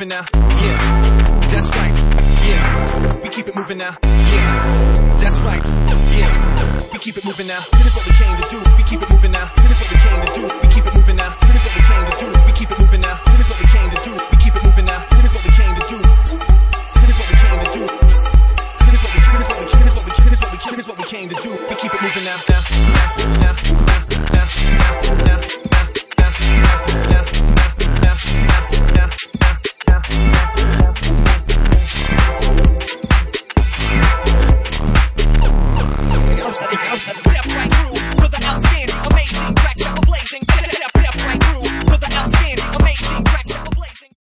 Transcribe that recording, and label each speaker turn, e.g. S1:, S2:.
S1: moving now. Yeah, that's right. Yeah, we keep it moving now. Yeah, that's right. Yeah, we keep it moving now. This is what we came to do. We keep it moving now. This is what we came to do. We keep it moving now.